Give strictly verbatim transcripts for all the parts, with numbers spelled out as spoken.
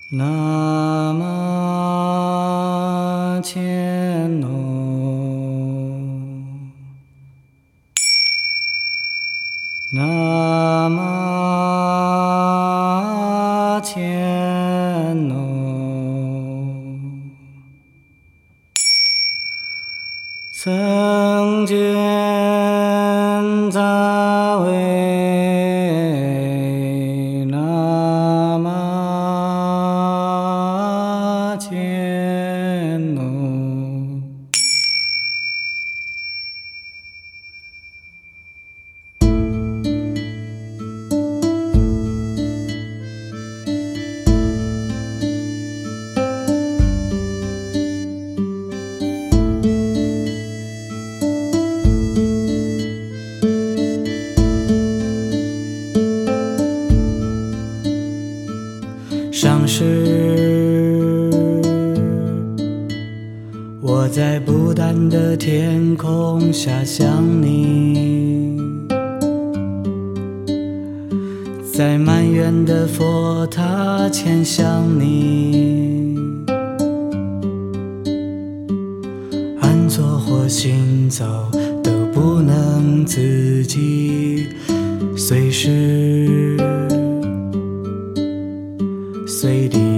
那么千诺，那么千诺，曾见在为那么千诺。上时，我在不丹的天空下想你，在满园的佛塔前想你，安坐或行走都不能自己，随时随地。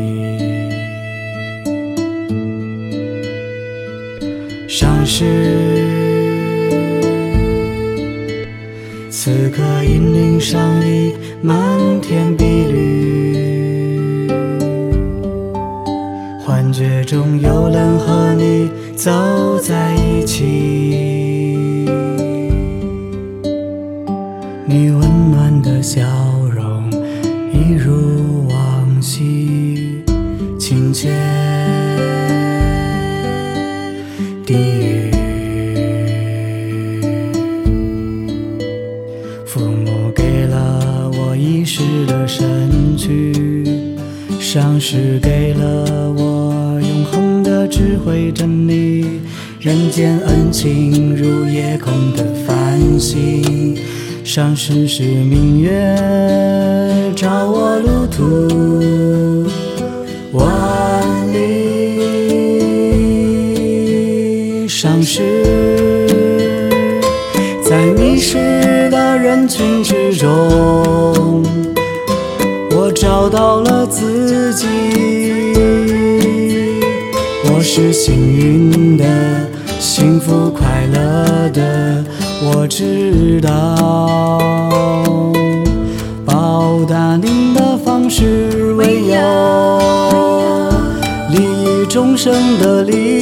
上时，此刻银铃上已漫天碧绿，幻觉中有人和你走在一起，你温暖的笑容一如往昔，亲切低语，父母给了我一世的身躯，上师给了我永恒的智慧真理，人间恩情如夜空的繁星，上师是明月照我路途万里。上师在迷失的人群之中，我找到了自己，我是幸运的，幸福快乐的，我知道报答您的方式唯有利益众生的利益。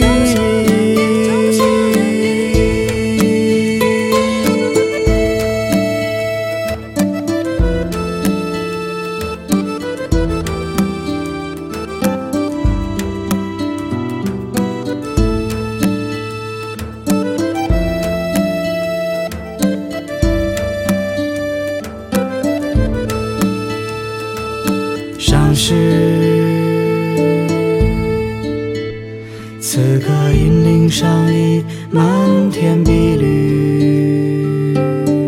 上师，此刻银铃上已漫天碧绿，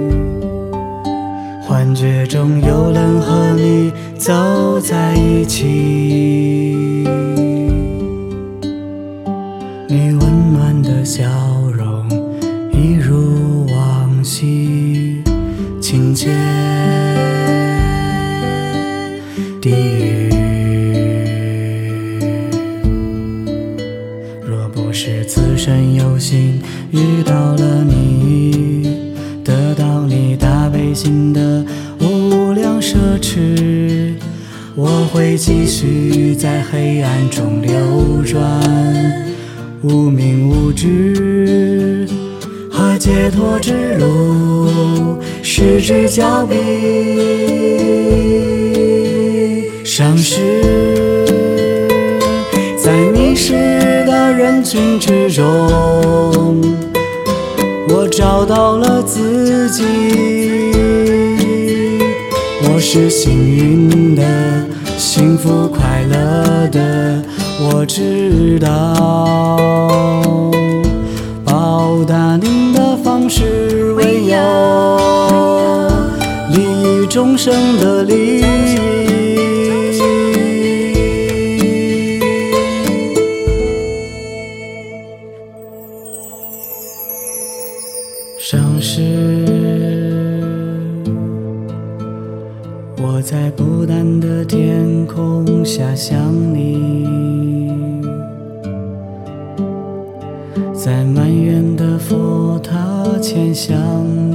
幻觉中有人和你走在一起，你温暖的笑容一如往昔，亲切低语，若不是此生有幸遇到了你，得到你大悲心的无量奢侈，我会继续在黑暗中流转，无名无知和解脱之路失之交臂。上师在迷失的人群之中，我找到了自己，我是幸运的，幸福快乐的，我知道报答您的方式唯有利益众生的利益。 伤势。我在不淡的天空下想你，在满园的佛塔前想